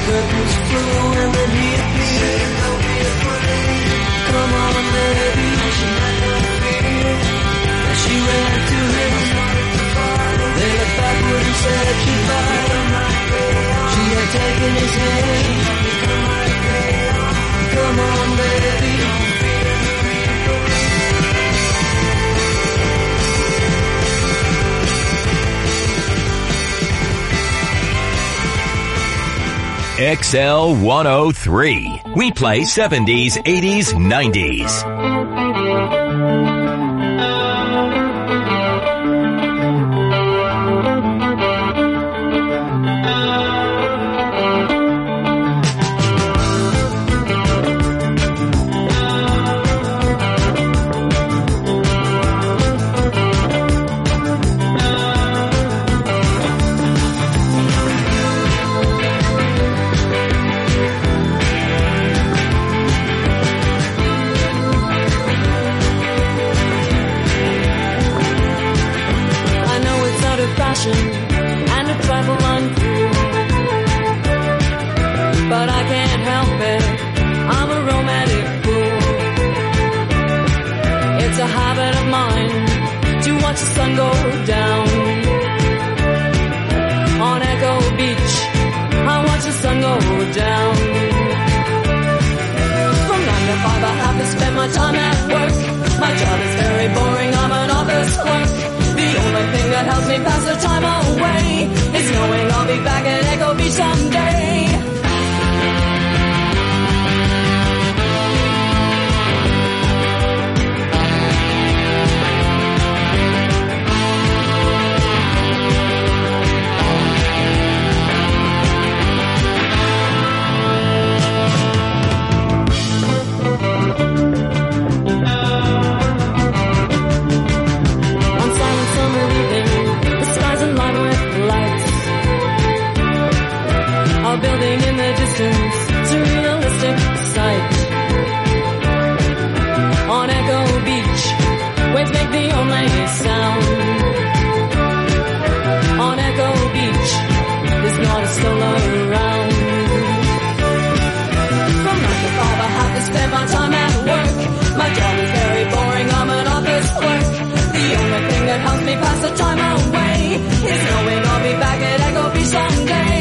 curtains flew and then he appeared. Don't be afraid. Come on, baby. She had no fear. As she ran to him, they looked backward and said goodbye. She had taken his hand. Come on, baby. XL 103. We play 70s, 80s, 90s. And a trifle uncool, but I can't help it, I'm a romantic fool. It's a habit of mine to watch the sun go down. On Echo Beach, I watch the sun go down. From 9 to 5 I have to spend my time at work. My job is very boring, I'm an office clerk. The only thing that helps me pass the time away is knowing I'll be back at Echo Beach someday. Building in the distance, surrealistic sight. On Echo Beach, waves make the only sound. On Echo Beach, there's not a soul around. From 9 to 5 I have to spend my time at work. My job is very boring, I'm an office clerk. The only thing that helps me pass the time away is knowing I'll be back at Echo Beach someday.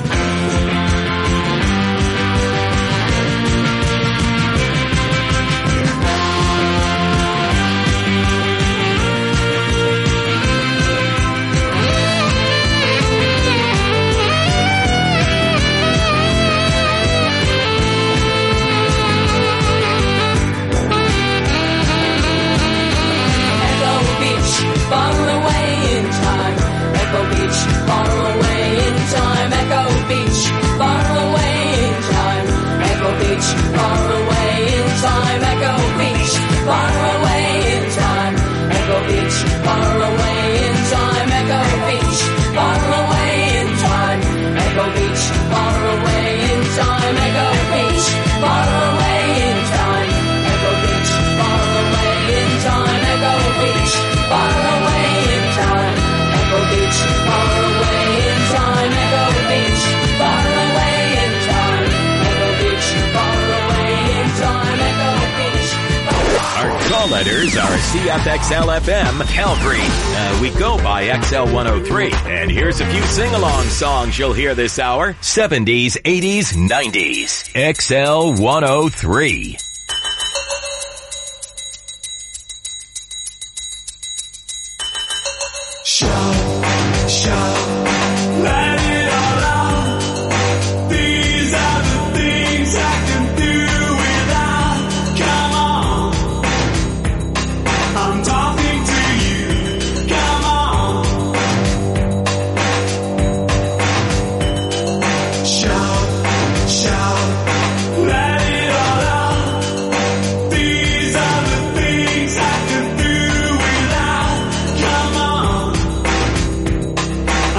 Far away in time, Echo Beach, far away in time, Echo Beach, far away in time, Echo Beach, far away in time, Echo Beach, far away in time, Echo Beach, far away in time, Echo Beach, far away in time, Echo Beach, far away in time, Echo Beach, far away in time, Echo Beach, far away in time, Echo Beach, far away in time, Echo Beach, far away in time, Echo Beach, far away in time, Echo Beach, far away in time, Echo Beach. Our call letters are CFXL-FM, Calgary. We go by XL 103. And here's a few sing-along songs you'll hear this hour. 70s, 80s, 90s. XL 103. Shout, let it all out. These are the things I can do without. Come on, I'm talking to you. Come on, shout, let it all out. These are the things I can do without. Come on.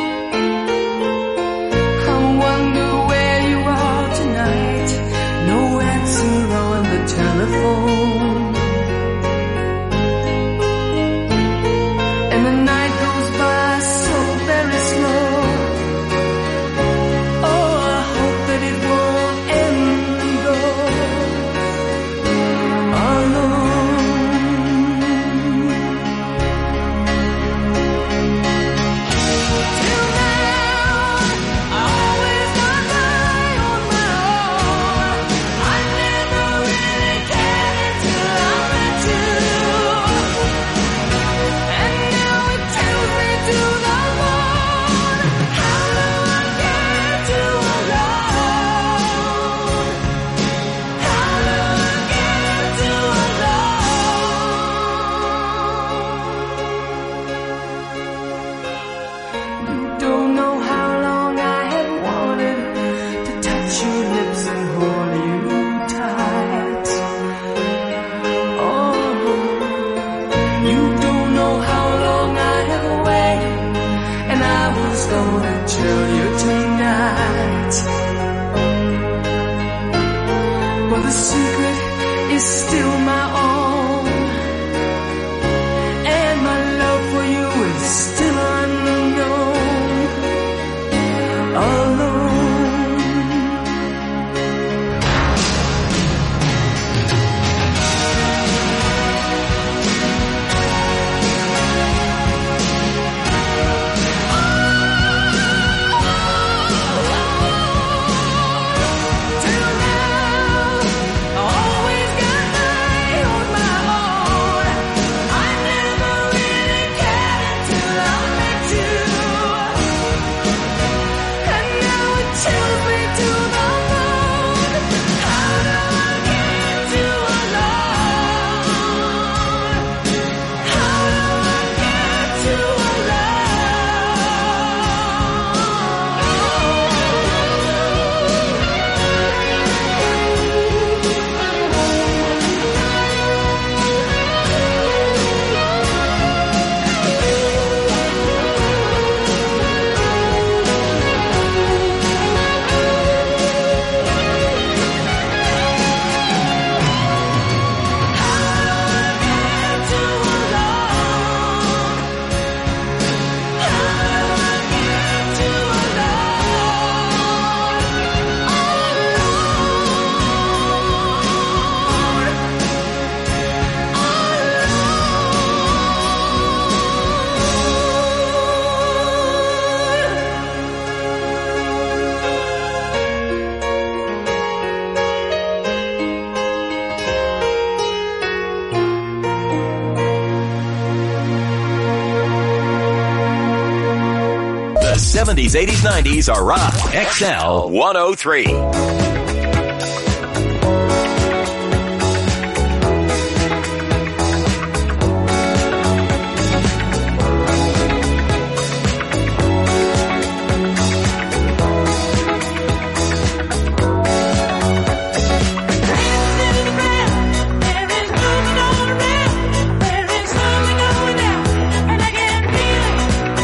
70s, 80s, 90s are on XL 103.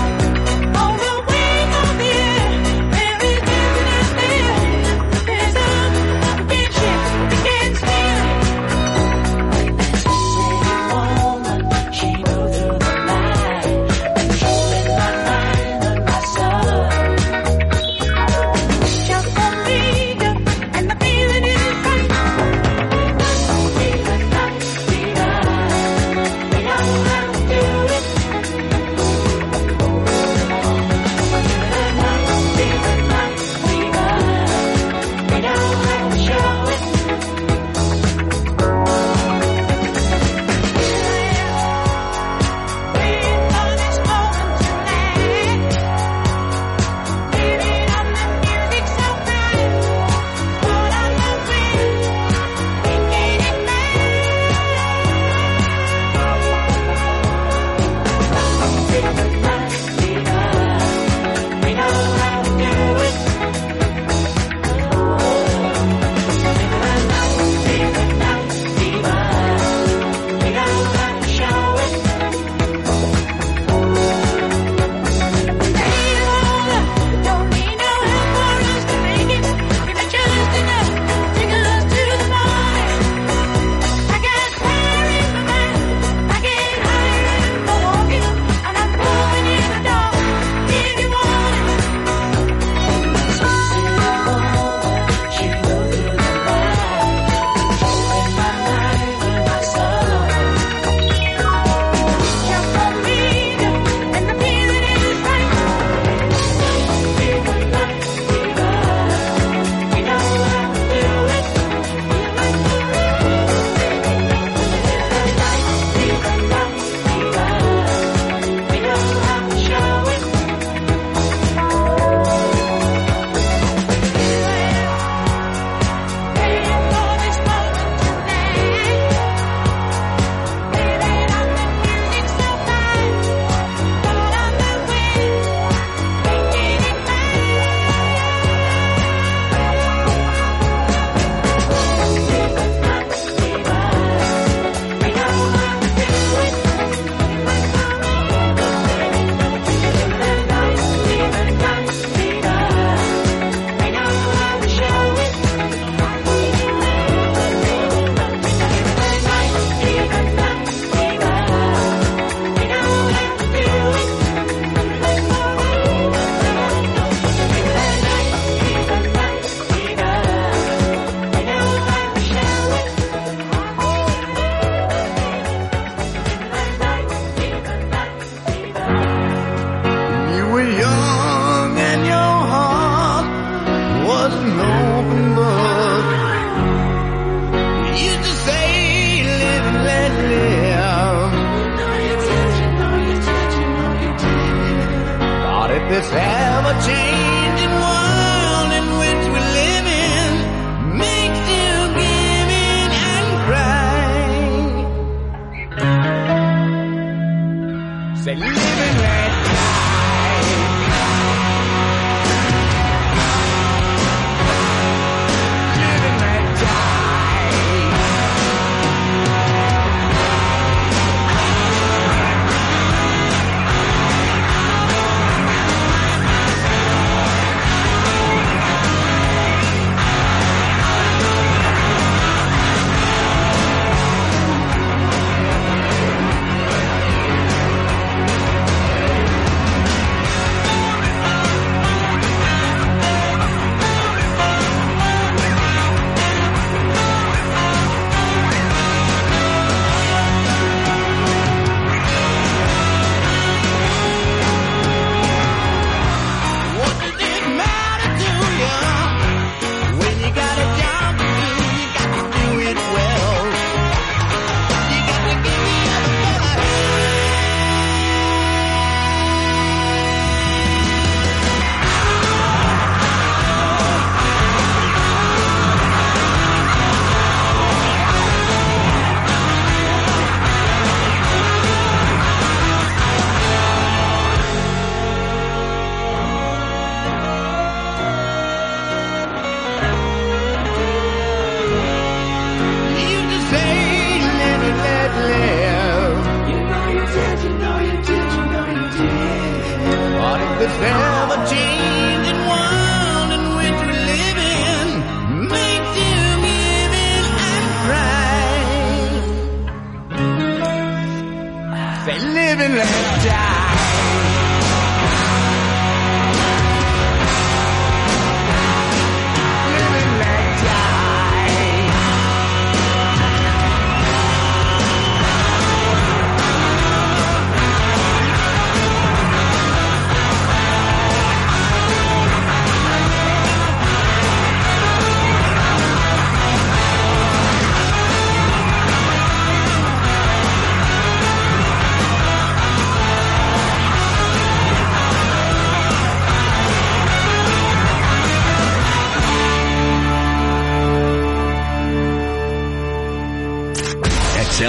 There's a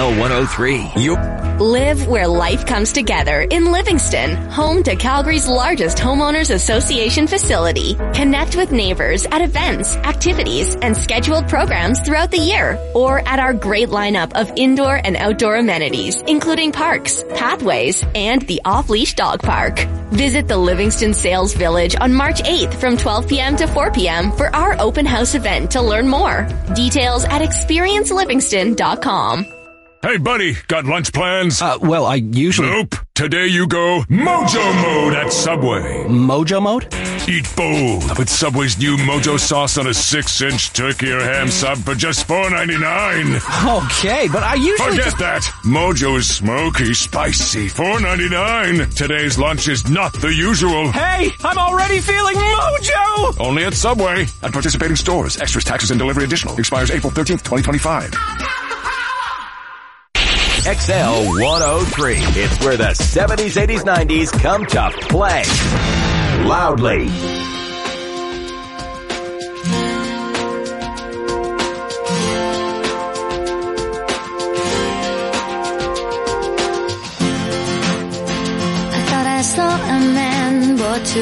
XL103. Live where life comes together in Livingston, home to Calgary's largest homeowners association facility. Connect with neighbors at events, activities, and scheduled programs throughout the year, or at our great lineup of indoor and outdoor amenities, including parks, pathways, and the off-leash dog park. Visit the Livingston Sales Village on March 8th from 12 p.m. to 4 p.m. for our open house event to learn more. Details at experiencelivingston.com. Hey, buddy, got lunch plans? Well, I usually... Nope. Today you go Mojo Mode at Subway. Mojo Mode? Eat bold with Subway's new Mojo sauce on a 6-inch turkey or ham sub for just $4.99. Okay, but I usually... Forget that. Mojo is smoky, spicy, $4.99. Today's lunch is not the usual. Hey, I'm already feeling Mojo! Only at Subway. At participating stores. Extras, taxes, and delivery additional. Expires April 13th, 2025. XL103. It's where the 70s, 80s, 90s come to play. Loudly. I thought I saw a man brought to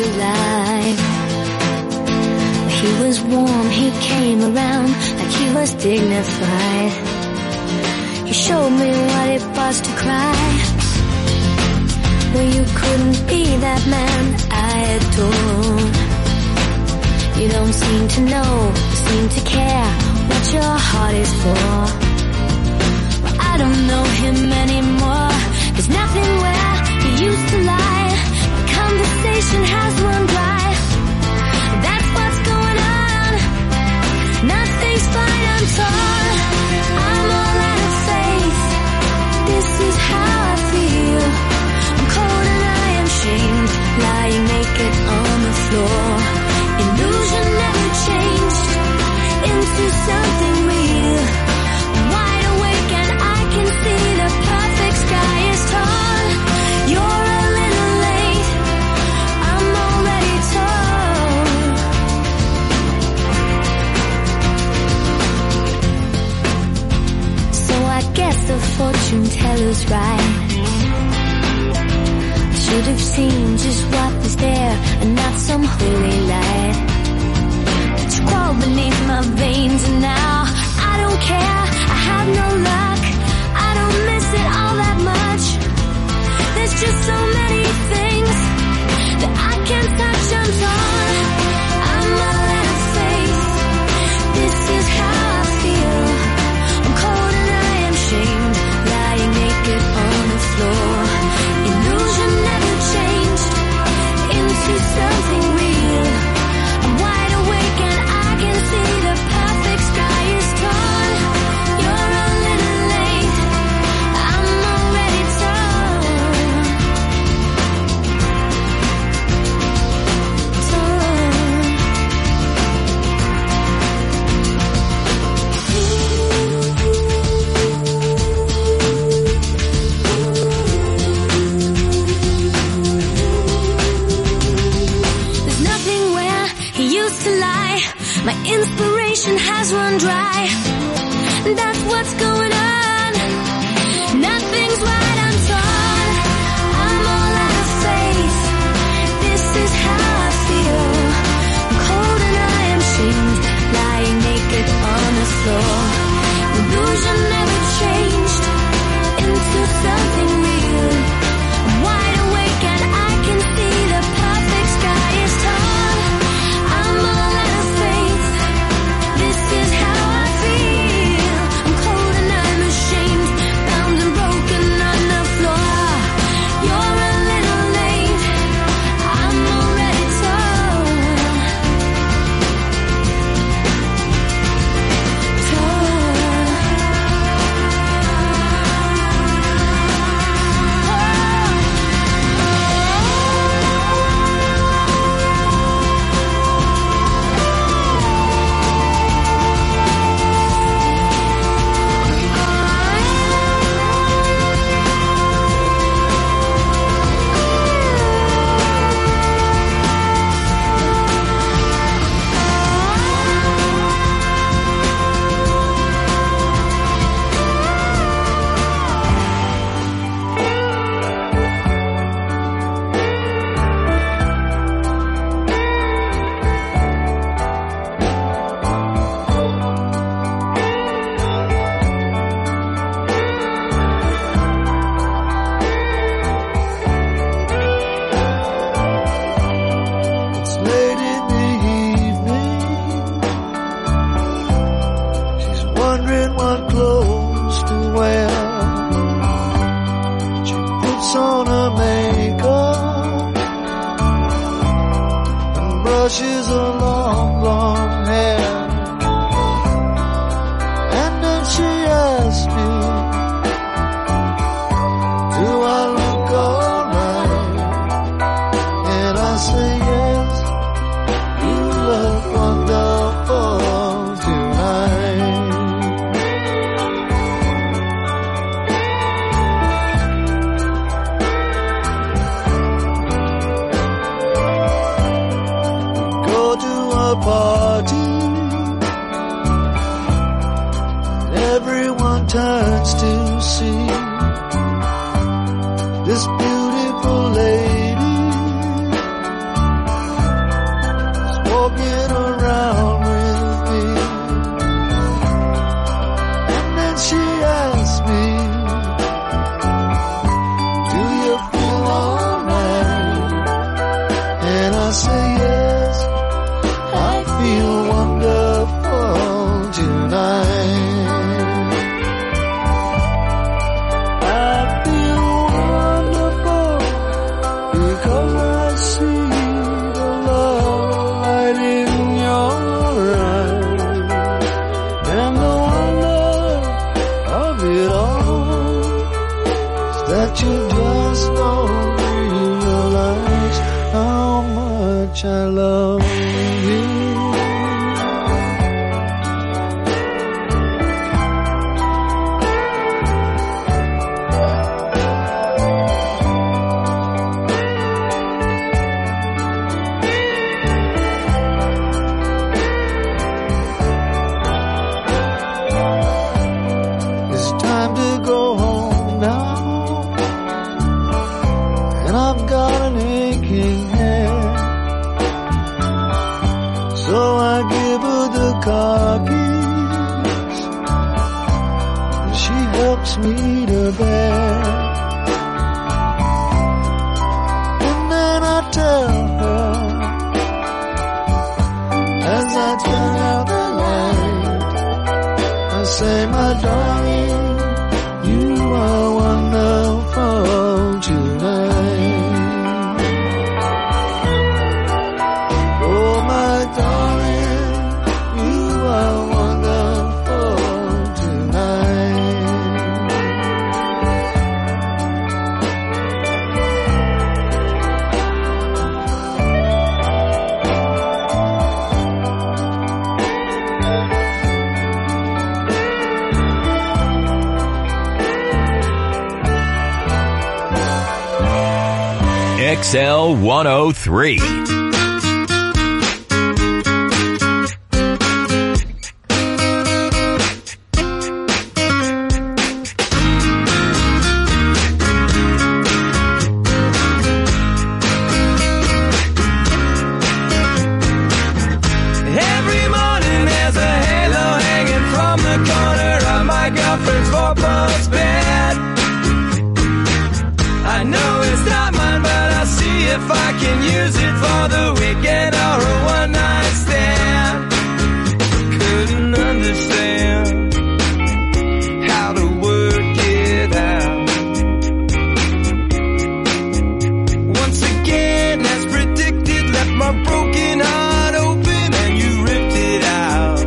life. He was warm, he came around like he was dignified. He showed me what it was to cry. Well, you couldn't be that man I adore. You don't seem to know, seem to care what your heart is for. Well, I don't know him anymore. There's nothing where he used to lie. The conversation has run dry. That's what's going on. Nothing's fine, I'm torn. I'm all out of faith. This is how I feel. I'm cold and I am shamed, lying naked on the floor. Illusion never changed into something real. I'm wide awake and I can see the perfect sky is tall. You're a little late, I'm already told. So I guess the fortune teller's right. Should have seen just what was there and not some holy light. But you crawl beneath my veins and now I don't care, I have no luck. I don't miss it all that much. There's just so many things that I can't touch, I'm torn. I'm all out of faith. This is how I feel. I'm cold and I am shamed, lying naked on the floor. Illusion never changed into something real. I'm wide awake and I can see the perfect sky is torn. You're a little late, I'm already There's nothing where he used to lie. My inspiration has run dry. That's what's going on. Nothing's right, I'm torn. I'm all out of faith. This is how I feel. I'm cold and I am shamed, lying naked on the floor. Illusion never changed into something real. I'm wide awake and I can see the perfect sky is tall. I'm all out of faith. This is how I feel. I'm cold and I'm ashamed, bound and broken on the floor. has a long blonde hair. And then she asked me, do I look alright? And I say yes, you look wonderful tonight. Go to a party, everyone turns to see this beautiful lady is walking around with me. And then she asked me, do you feel alright? And I say yes, I feel wonderful tonight. I feel wonderful because I see the love light in your eyes. And the wonder of it all is that you just don't realize how much I love you. It's time to go home now, and I've got an aching head. So I give her the car keys, and she helps me to bed. And then I tell her, as I turn out the light, I say, my darling, you are wonderful tonight. Oh, my darling, you are wonderful tonight. XL 103. Every morning there's a halo hanging from the corner of my girlfriend's four-post bed. I know it's not mine, but I'll see if I can use it for the weekend or a one-night stand. Couldn't understand how to work it out. Once again, as predicted, left my broken heart open and you ripped it out.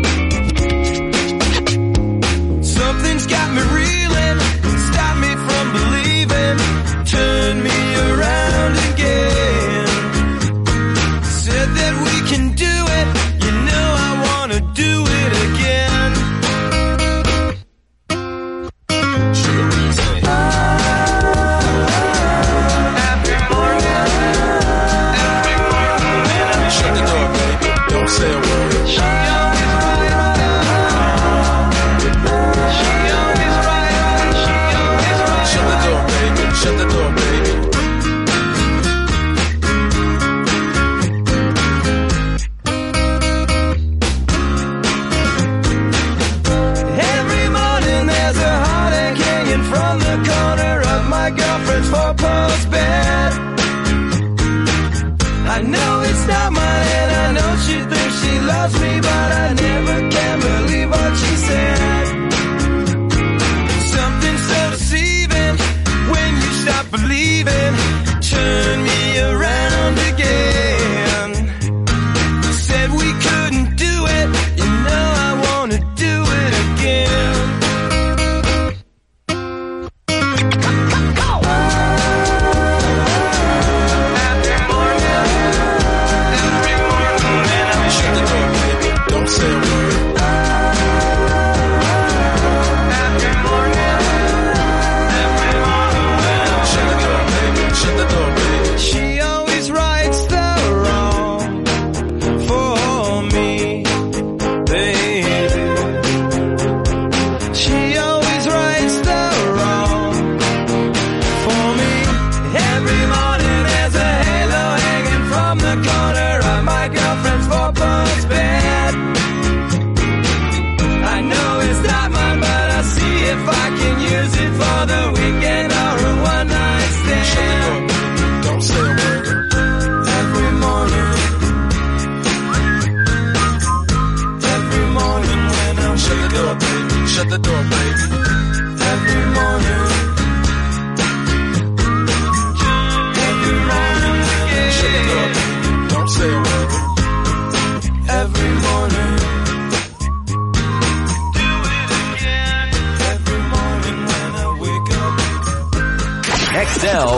Something's got me reeling, stop me from believing, turn me around again. Said that we can do it, you know I wanna do it again. Every morning, shut the door, baby, don't say a word. She always right, she always right, she always right. Shut the door, baby, shut the door, baby.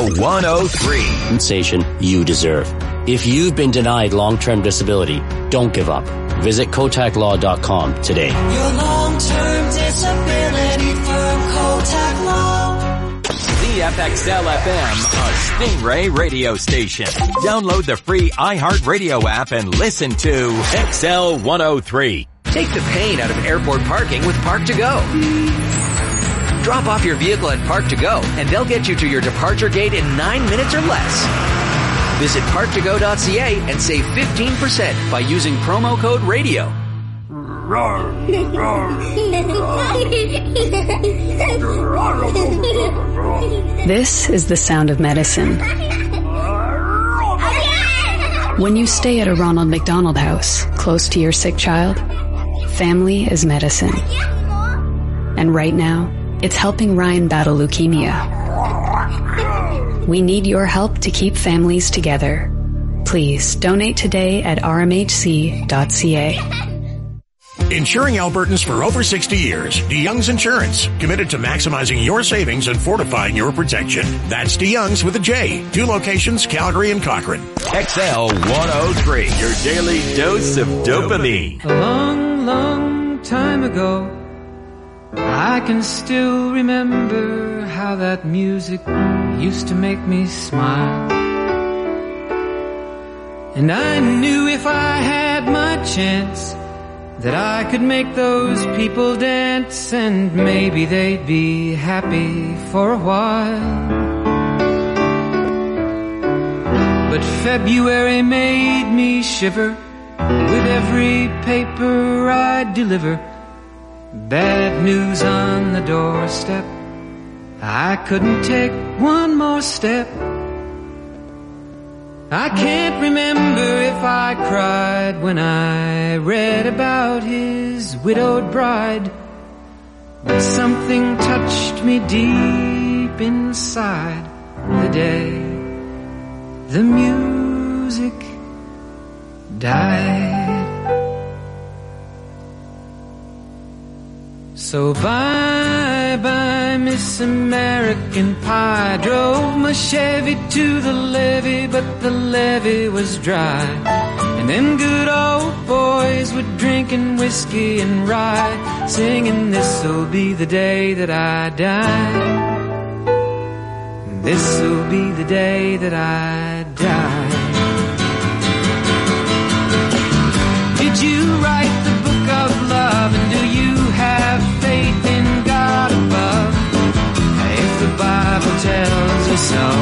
XL 103. Compensation you deserve. If you've been denied long-term disability, don't give up. Visit KotakLaw.com today. Your long-term disability firm, Kotak Law. CFXL-FM, a Stingray radio station. Download the free iHeartRadio app and listen to XL 103. Take the pain out of airport parking with Park2Go. Drop off your vehicle at Park2Go and they'll get you to your departure gate in 9 minutes or less. Visit park2go.ca and save 15% by using promo code RADIO. This is the sound of medicine. When you stay at a Ronald McDonald House, close to your sick child, family is medicine. And right now, it's helping Ryan battle leukemia. We need your help to keep families together. Please donate today at rmhc.ca. Insuring Albertans for over 60 years. DeYoung's Insurance. Committed to maximizing your savings and fortifying your protection. That's DeYoung's with a J. 2 locations, Calgary and Cochrane. XL 103, your daily dose of dopamine. A long, long time ago, I can still remember how that music used to make me smile. And I knew if I had my chance that I could make those people dance, and maybe they'd be happy for a while. But February made me shiver with every paper I deliver. Bad news on the doorstep. I couldn't take one more step. I can't remember if I cried when I read about his widowed bride, but something touched me deep inside the day the music died. So bye-bye, Miss American Pie. Drove my Chevy to the levee, but the levee was dry. And them good old boys were drinking whiskey and rye, singing, this'll be the day that I die. This'll be the day that I die. Did you write the book of love, and do you have faith in God above? If the Bible tells you so.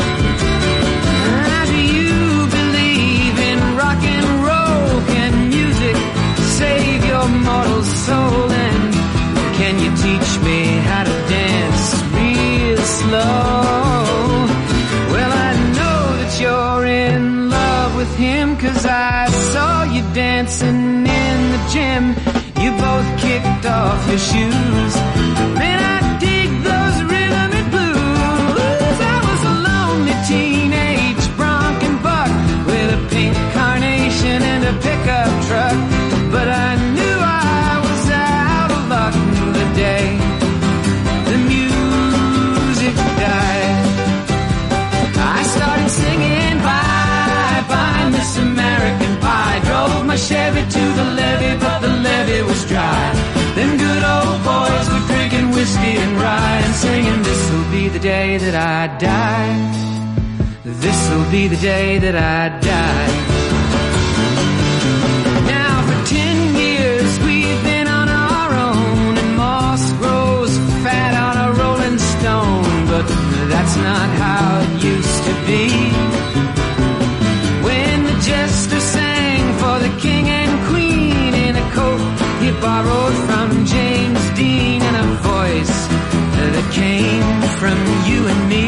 Do you believe in rock and roll? Can music save your mortal soul? And can you teach me how to dance real slow? Well, I know that you're in love with him, 'cause I saw you dancing in the gym. You both kicked off your shoes. Man, I dig those rhythm and blues. I was a lonely teenage bronc and buck with a pink carnation and a pickup truck. But I knew I was out of luck the day the music died. I started singing bye-bye, Miss American Pie. Drove my Chevy to the levee, but the levee was dry. Them good old boys were drinking whiskey and rye and singing, this'll be the day that I die. This'll be the day that I die. Now for 10 years we've been on our own, and moss grows fat on a rolling stone. But that's not how it used to be. When the jester sang for the king and queen in a coat he borrowed from James Dean, and a voice that came from you and me.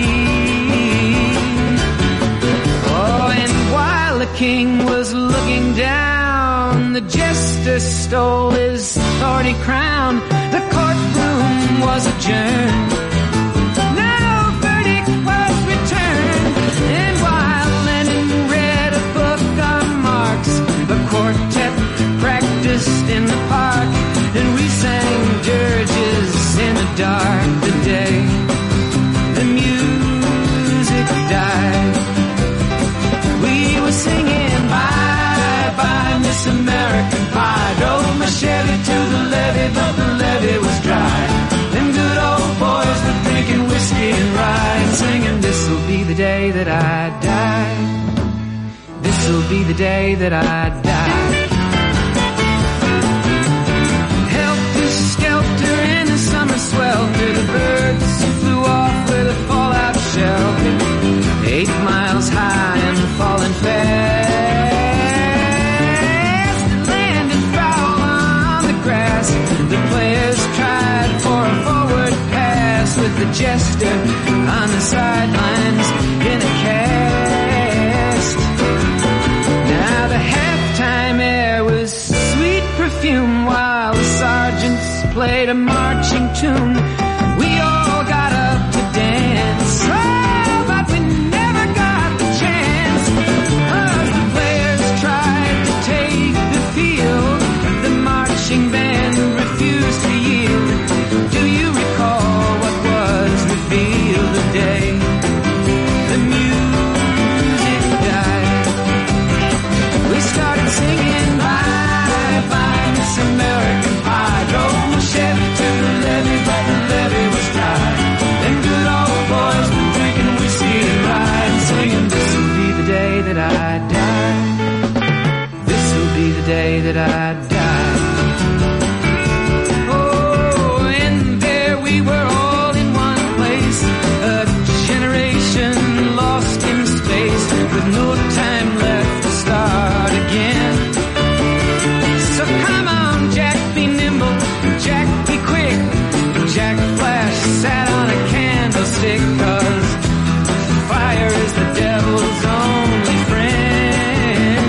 Oh, and while the king was looking down, the jester stole his thorny crown. The courtroom was adjourned. No verdict was returned. And while Lenin read a book on Marx, the quartet practiced in the park, and we sang dirges in the dark. The day the music Miss American Pie. Drove my Chevy to the levee, but the levee was dry. Them good old boys were drinking whiskey and rye and singing, this'll be the day that I die. This'll be the day that I die. Helter-skelter in the summer swelter, the birds flew off with a fallout shelter. 8 miles high and falling fast. It landed foul on the grass. The players tried for a forward pass with the jester on the sidelines in a cast. Now the halftime air was sweet perfume while the sergeants played a marching tune. We all got up to dance, oh, but we never got the chance. The players tried to take the field, the marching band refused to yield. Do you recall what was revealed the day the music died? We started singing bye bye Miss American Pie. Drove my Chevy to the levee, but the levee was dry. Them good old boys were drinking whiskey and rye and singing, this'll be the day that I die. This'll be the day that I die. Oh, and there we were all in one place, a generation lost in space with no time left to start again. So come on, Jack, be nimble, Jack, be quick. Jack Flash sat on a candlestick, 'cause fire is the devil's only friend.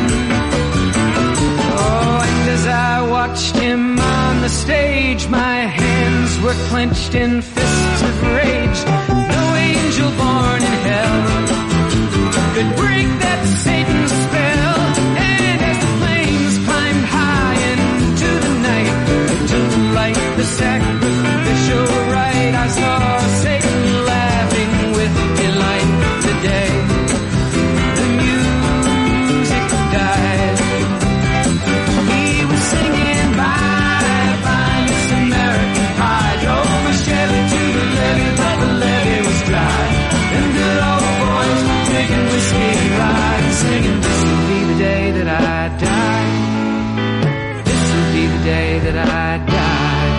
Oh, and as I watched him on the stage, my hands were clenched in fists of rage. No angel born in hell could break that Satan's spell. And as the flames climbed high into the night to light the sacrificial rite, I saw Satan laughing with delight today. The music died. He was singing bye bye Miss American Pie. Drove my Chevy to the levee, but the levee was dry. Them good old boys were drinking whiskey and rye and singing, this'll be the day that I die. This'll be the day that I die.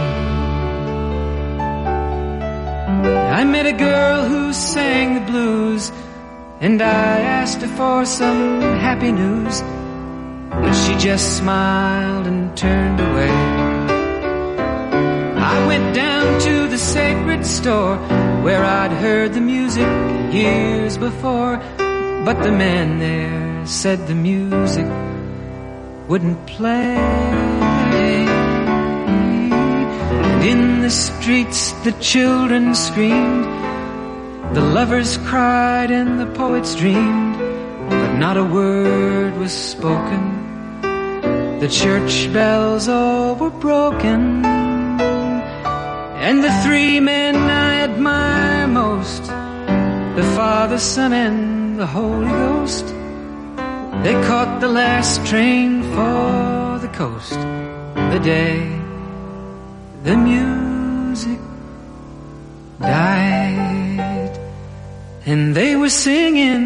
I met a girl who sang the blues, and I asked her for some happy news, but she just smiled and turned away. I went down to the sacred store where I'd heard the music years before, but the man there said the music wouldn't play. And in the streets the children screamed, the lovers cried and the poets dreamed, but not a word was spoken. The church bells all were broken. And the 3 men I admire most, the Father, Son, and the Holy Ghost, they caught the last train for the coast the day the music died. And they were singing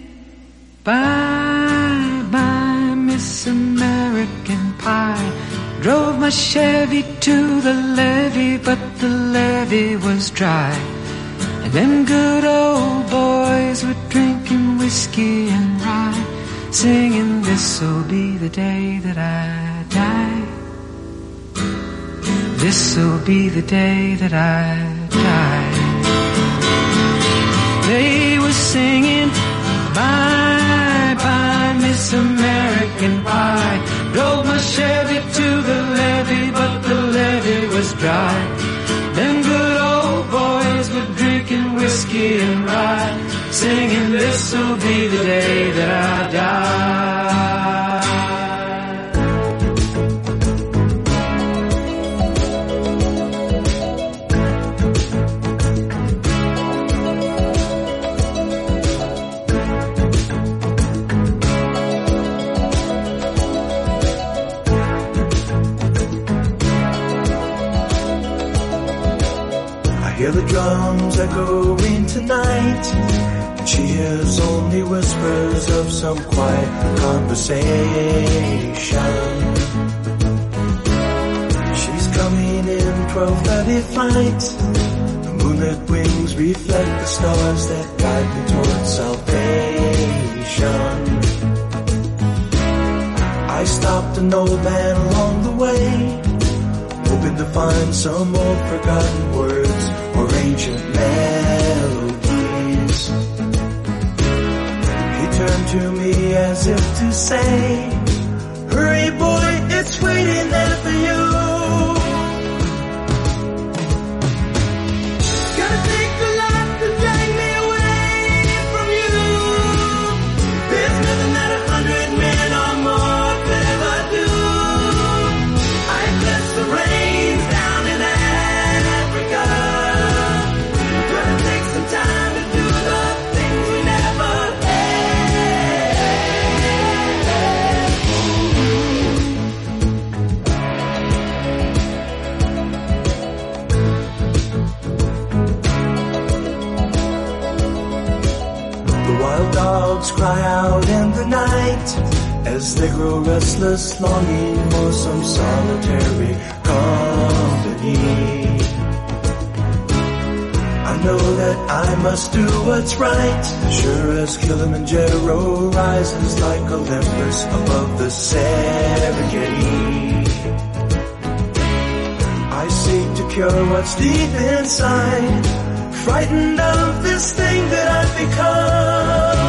bye bye Miss American Pie. Drove my Chevy to the levee, but the levee was dry. And them good old boys were drinking whiskey and rye, singing, this'll be the day that I die. This'll be the day that I die. They were singing bye bye Miss American Pie. Drove my Chevy to the levee, but the levee was dry. Them good old boys were drinking whiskey and rye, singing, this'll be the day that I die. Hear the drums echoing tonight, and she hears only whispers of some quiet conversation. She's coming in 12:30 flight. The moonlit wings reflect the stars that guide me towards salvation. I stopped an old man along the way, hoping to find some old forgotten words or ancient melodies. He turned to me as if to say, hurry boy, it's waiting there for you. Gotta take a lot to drag me away from you. There's nothing that 100 men or more could ever do. I bless the rains down in Africa. Gonna take some time to do the things we never The wild dogs cry out in the night as they grow restless, longing for some solitary company. I know that I must do what's right, sure as Kilimanjaro rises like Olympus above the Serengeti. I seek to cure what's deep inside, frightened of this thing that I've become.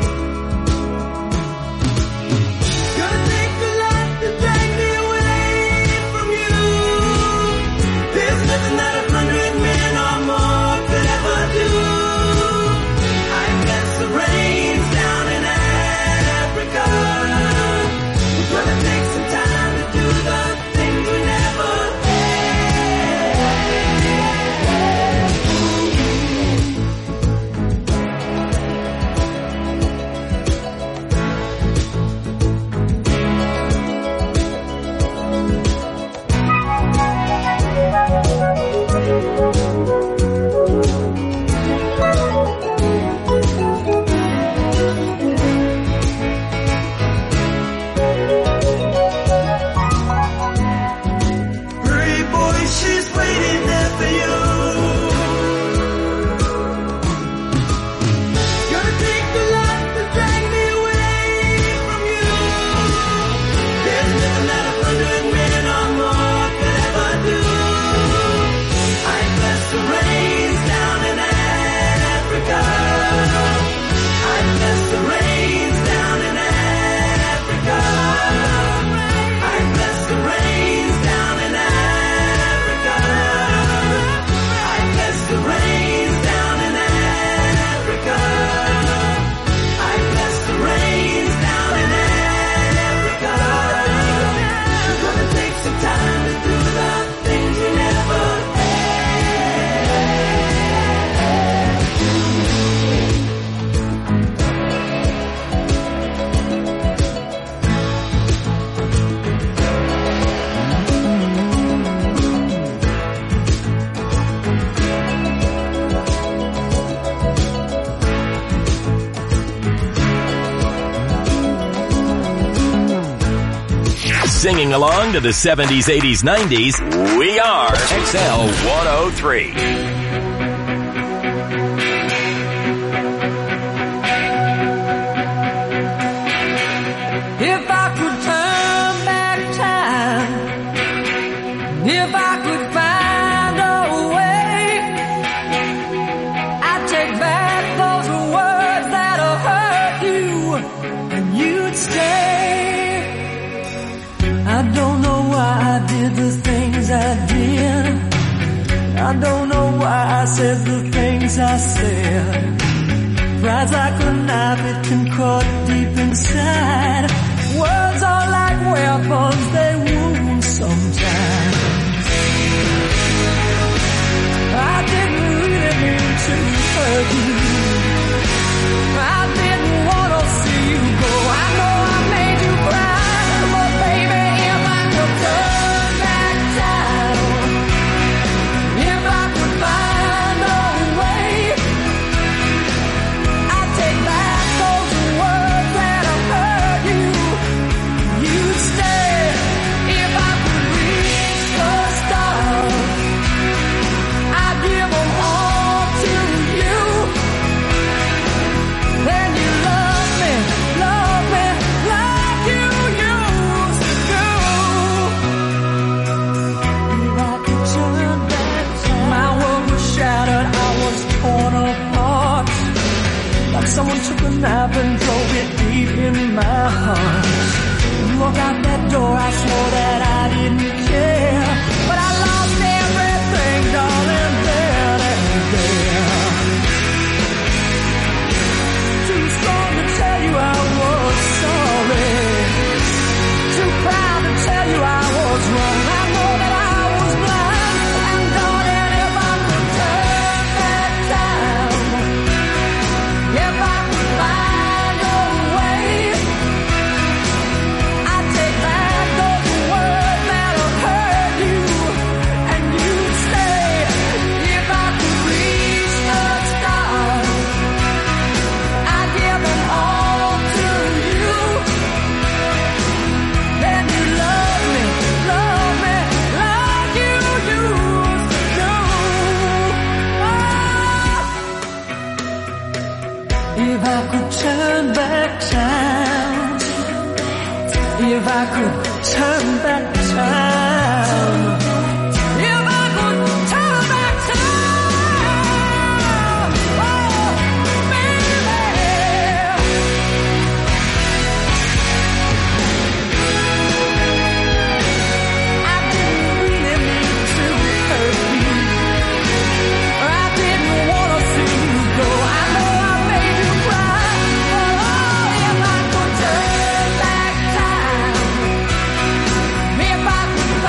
Gonna take a lot to drag me away from you. There's nothing that 100 men or more could ever do. I bless the rains down in Africa. We're gonna take some time to do the things we never hurry boy, she's waiting there for you. Gonna take a lot to drag me away from you. There's nothing that 100 men or more could ever do. I bless the rains down in Africa. I bless the rains down in Africa. I bless the rains down in Africa. I bless the rains down in Africa. I bless the rains down in Africa. We're gonna take some time to do the things we never Singing along to the 70s, 80s, 90s, we are XL 103. If I could turn back time, if I could find a way, I'd take back those words that'll hurt you, and you'd stay. I don't know why I did the things I did. I don't know why I said the things I said. Pride's like a knife, it can cut deep inside. Words are like weapons, they wound sometimes. I didn't really mean to hurt you. I didn't want to see you go. I know I made you cry, but baby, if I could turn back time, if I could find took a knife and drove it deep in my heart. You walk out that door, I swore that I didn't care, but I lost everything, darling, then and there. Too strong to tell you I was sorry, too proud to tell you I was wrong. I know that I was blind, and darling, if I could turn back time, if I could find a way, I'd take back those words that have hurt you, and you'd stay. If I could reach the stars, I'd give them all to you. Then you love me like you used to do. If I could turn back time, if I could turn back time, if I could turn back time, oh, baby. I didn't really mean to hurt you, or I didn't want to see you go. I know I made you cry, but oh, if I could turn back time, if I could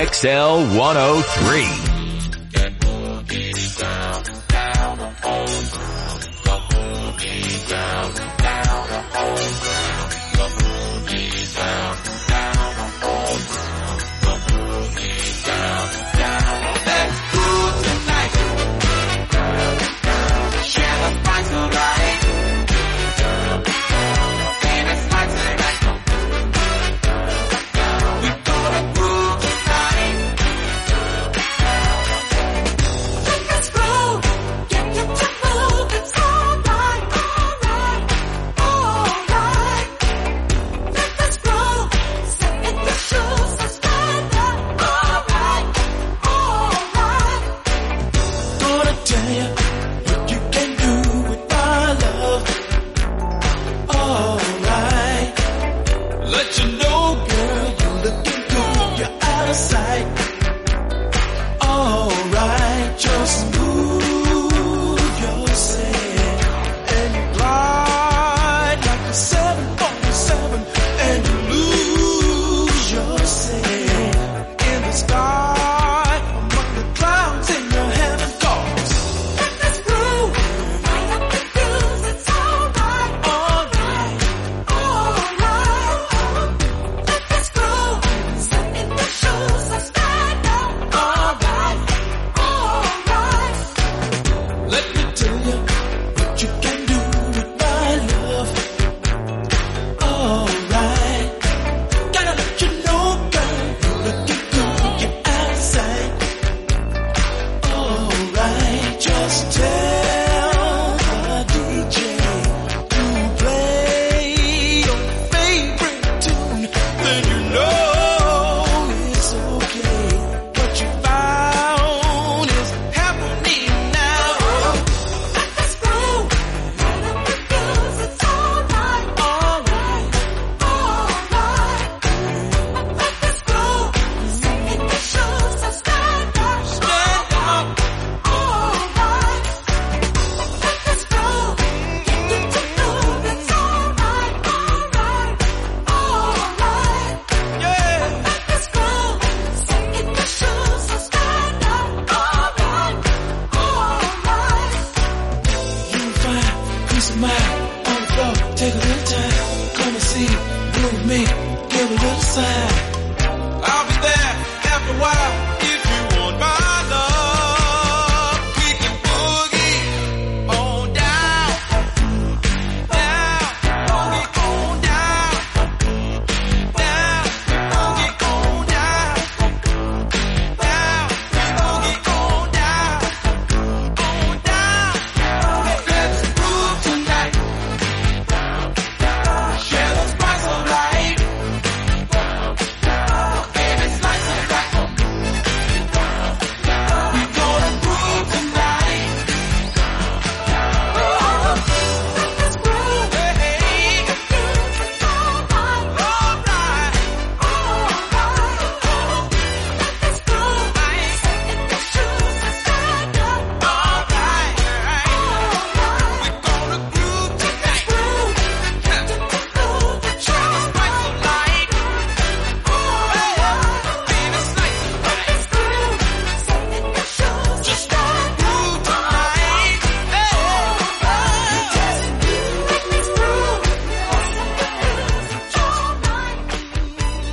XL 103.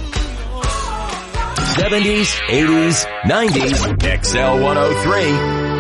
'70s, '80s, '90s, XL 103.